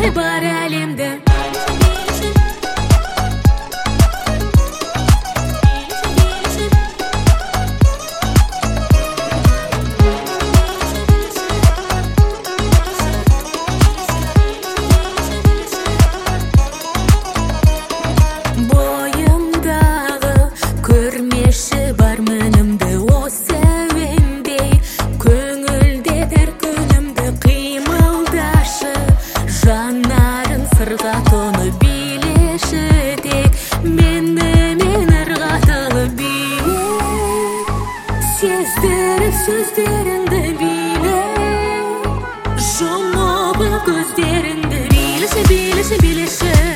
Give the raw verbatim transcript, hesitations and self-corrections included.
bilişi бар әлемді. Бойымдағы көрмеші бар мінімді, осы әуендей көңілде бір күнімді қимылдашы. Жанарын сырға тоны билеші тек менімен ырғатылы биле. Сездіріп сөздеріңді биле, жұмып көздеріңді билеші, билеші, билеші.